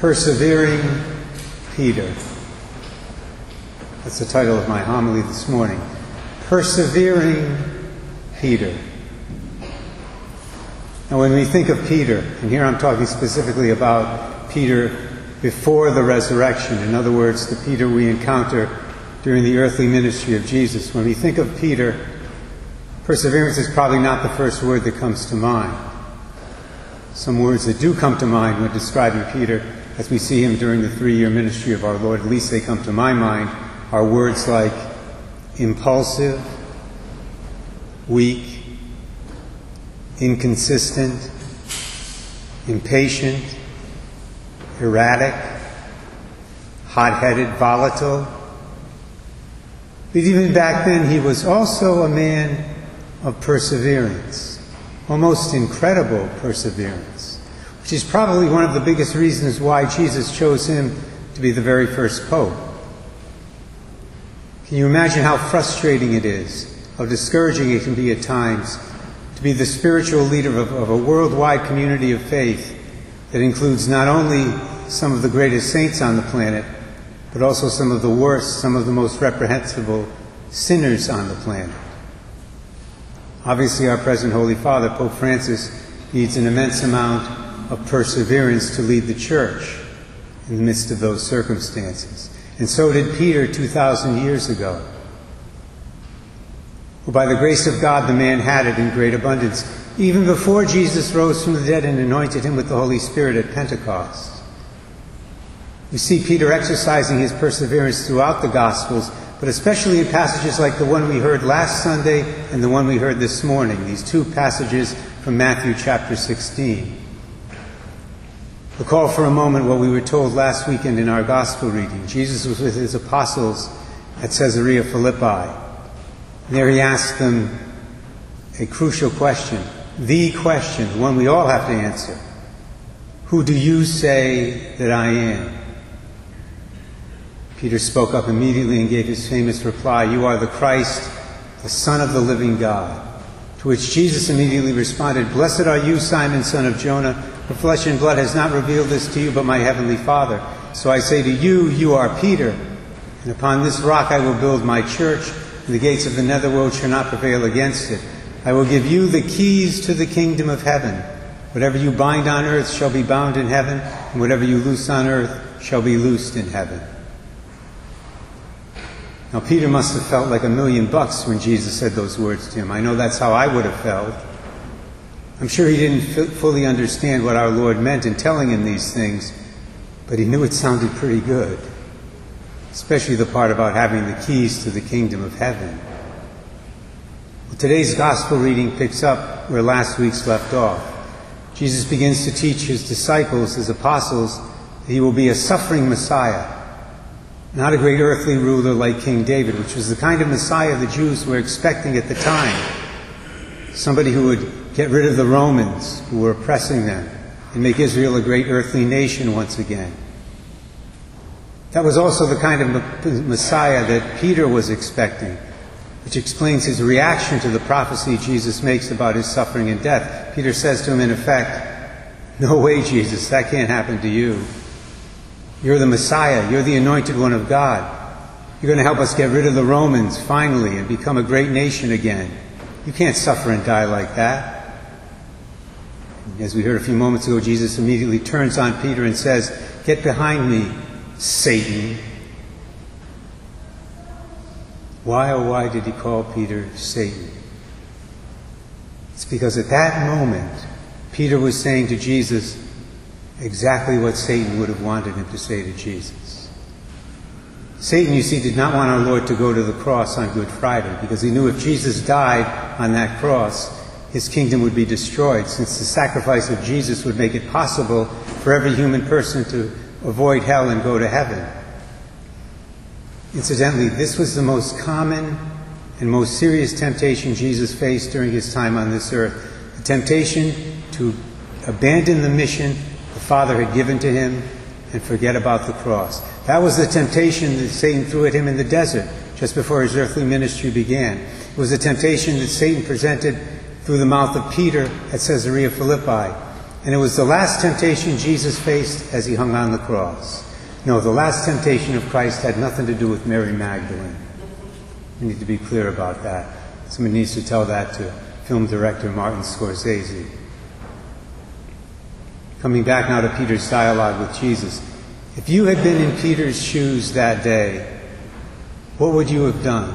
Persevering Peter. That's the title of my homily this morning. Persevering Peter. Now when we think of Peter, and here I'm talking specifically about Peter before the resurrection, in other words, the Peter we encounter during the earthly ministry of Jesus. When we think of Peter, perseverance is probably not the first word that comes to mind. Some words that do come to mind when describing Peter, as we see him during the 3-year ministry of our Lord, at least they come to my mind, are words like impulsive, weak, inconsistent, impatient, erratic, hot-headed, volatile. But even back then, he was also a man of perseverance, almost incredible perseverance, which is probably one of the biggest reasons why Jesus chose him to be the very first pope. Can you imagine how frustrating it is, how discouraging it can be at times, to be the spiritual leader of a worldwide community of faith that includes not only some of the greatest saints on the planet, but also some of the worst, some of the most reprehensible sinners on the planet. Obviously, our present Holy Father, Pope Francis, needs an immense amount of perseverance to lead the Church in the midst of those circumstances. And so did Peter 2,000 years ago. For by the grace of God, the man had it in great abundance, even before Jesus rose from the dead and anointed him with the Holy Spirit at Pentecost. We see Peter exercising his perseverance throughout the Gospels, but especially in passages like the one we heard last Sunday and the one we heard this morning, these two passages from Matthew chapter 16. Recall for a moment what we were told last weekend in our Gospel reading. Jesus was with his apostles at Caesarea Philippi. There he asked them a crucial question, the question, the one we all have to answer. Who do you say that I am? Peter spoke up immediately and gave his famous reply, "You are the Christ, the Son of the living God." To which Jesus immediately responded, "Blessed are you, Simon, son of Jonah, for flesh and blood has not revealed this to you, but my heavenly Father. So I say to you, you are Peter, and upon this rock I will build my church, and the gates of the netherworld shall not prevail against it. I will give you the keys to the kingdom of heaven. Whatever you bind on earth shall be bound in heaven, and whatever you loose on earth shall be loosed in heaven." Now, Peter must have felt like $1,000,000 when Jesus said those words to him. I know that's how I would have felt. I'm sure he didn't fully understand what our Lord meant in telling him these things, but he knew it sounded pretty good, especially the part about having the keys to the kingdom of heaven. Well, today's gospel reading picks up where last week's left off. Jesus begins to teach his disciples, his apostles, that he will be a suffering Messiah, not a great earthly ruler like King David, which was the kind of Messiah the Jews were expecting at the time. Somebody who would get rid of the Romans who were oppressing them and make Israel a great earthly nation once again. That was also the kind of Messiah that Peter was expecting, which explains his reaction to the prophecy Jesus makes about his suffering and death. Peter says to him, in effect, "No way, Jesus, that can't happen to you. You're the Messiah. You're the anointed one of God. You're going to help us get rid of the Romans finally and become a great nation again. You can't suffer and die like that." As we heard a few moments ago, Jesus immediately turns on Peter and says, "Get behind me, Satan." Why, oh why did he call Peter Satan? It's because at that moment, Peter was saying to Jesus exactly what Satan would have wanted him to say to Jesus. Satan, you see, did not want our Lord to go to the cross on Good Friday, because he knew if Jesus died on that cross, his kingdom would be destroyed, since the sacrifice of Jesus would make it possible for every human person to avoid hell and go to heaven. Incidentally, this was the most common and most serious temptation Jesus faced during his time on this earth. The temptation to abandon the mission the Father had given to him and forget about the cross. That was the temptation that Satan threw at him in the desert just before his earthly ministry began. It was the temptation that Satan presented through the mouth of Peter at Caesarea Philippi. And it was the last temptation Jesus faced as he hung on the cross. No, the last temptation of Christ had nothing to do with Mary Magdalene. We need to be clear about that. Someone needs to tell that to film director Martin Scorsese. Coming back now to Peter's dialogue with Jesus. If you had been in Peter's shoes that day, what would you have done?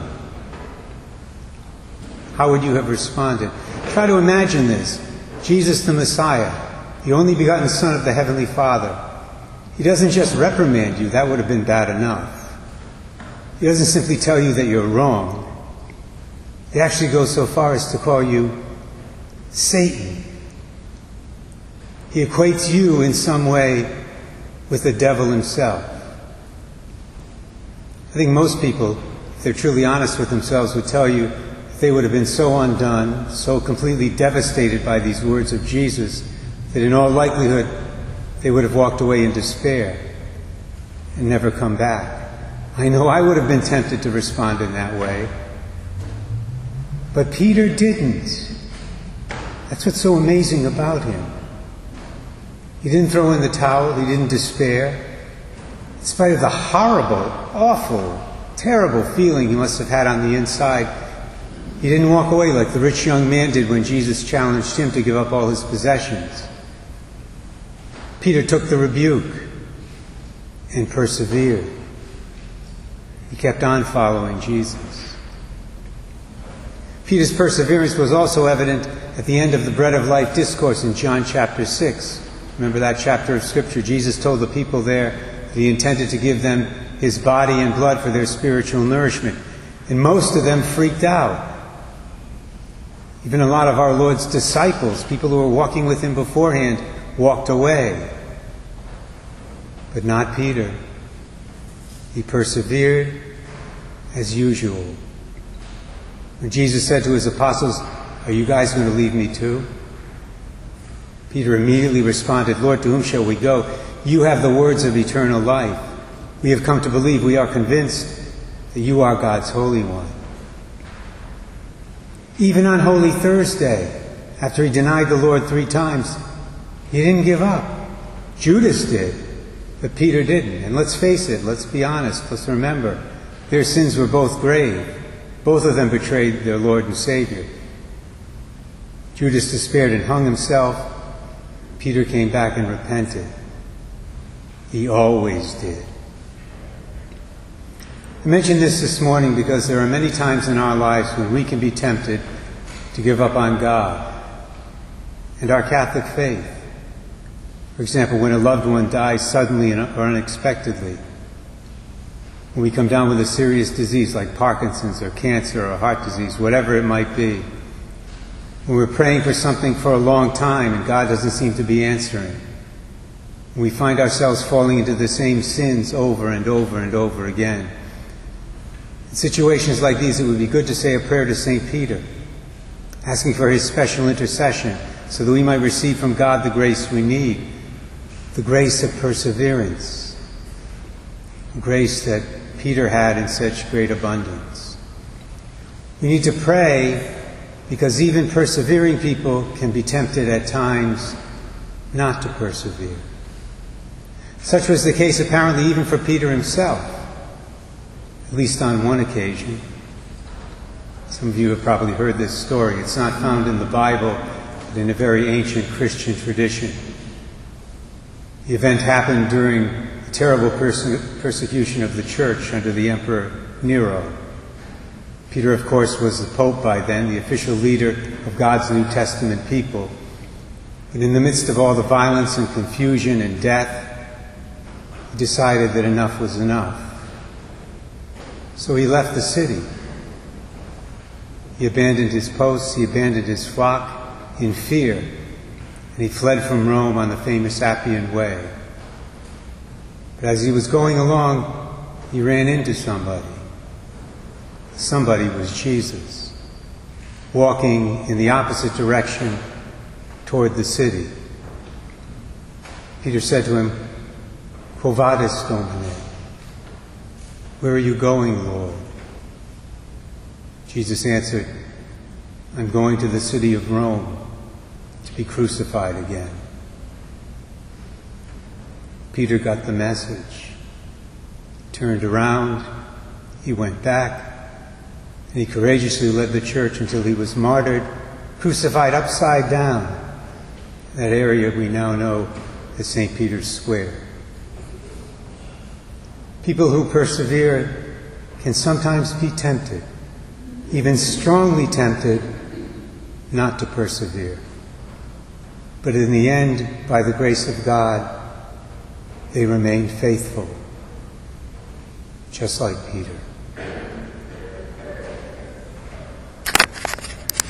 How would you have responded? Try to imagine this. Jesus the Messiah, the only begotten Son of the Heavenly Father. He doesn't just reprimand you. That would have been bad enough. He doesn't simply tell you that you're wrong. He actually goes so far as to call you Satan. He equates you in some way with the devil himself. I think most people, if they're truly honest with themselves, would tell you they would have been so undone, so completely devastated by these words of Jesus, that in all likelihood they would have walked away in despair and never come back. I know I would have been tempted to respond in that way. But Peter didn't. That's what's so amazing about him. He didn't throw in the towel. He didn't despair. In spite of the horrible, awful, terrible feeling he must have had on the inside, he didn't walk away like the rich young man did when Jesus challenged him to give up all his possessions. Peter took the rebuke and persevered. He kept on following Jesus. Peter's perseverance was also evident at the end of the Bread of Life discourse in John chapter 6. Remember that chapter of Scripture? Jesus told the people there that he intended to give them his body and blood for their spiritual nourishment. And most of them freaked out. Even a lot of our Lord's disciples, people who were walking with him beforehand, walked away. But not Peter. He persevered as usual. When Jesus said to his apostles, "Are you guys going to leave me too?" Peter immediately responded, "Lord, to whom shall we go? You have the words of eternal life. We have come to believe, we are convinced that you are God's Holy One." Even on Holy Thursday, after he denied the Lord 3 times, he didn't give up. Judas did, but Peter didn't. And let's face it, let's be honest, let's remember, their sins were both grave. Both of them betrayed their Lord and Savior. Judas despaired and hung himself. Peter came back and repented. He always did. I mention this morning because there are many times in our lives when we can be tempted to give up on God and our Catholic faith. For example, when a loved one dies suddenly or unexpectedly, when we come down with a serious disease like Parkinson's or cancer or heart disease, whatever it might be, when we're praying for something for a long time and God doesn't seem to be answering, when we find ourselves falling into the same sins over and over and over again. In situations like these, it would be good to say a prayer to St. Peter, asking for his special intercession so that we might receive from God the grace we need, the grace of perseverance, the grace that Peter had in such great abundance. We need to pray because even persevering people can be tempted at times not to persevere. Such was the case apparently even for Peter himself, at least on one occasion. Some of you have probably heard this story. It's not found in the Bible, but in a very ancient Christian tradition. The event happened during the terrible persecution of the church under the Emperor Nero. Peter, of course, was the Pope by then, the official leader of God's New Testament people. But in the midst of all the violence and confusion and death, he decided that enough was enough. So he left the city. He abandoned his posts, he abandoned his flock in fear, and he fled from Rome on the famous Appian Way. But as he was going along, he ran into somebody. Somebody was Jesus, walking in the opposite direction toward the city. Peter said to him, "Quo vadis, Domine?" "Where are you going, Lord?" Jesus answered, "I'm going to the city of Rome to be crucified again." Peter got the message. Turned around, he went back, and he courageously led the church until he was martyred, crucified upside down, that area we now know as St. Peter's Square. People who persevere can sometimes be tempted, even strongly tempted, not to persevere. But in the end, by the grace of God, they remain faithful, just like Peter.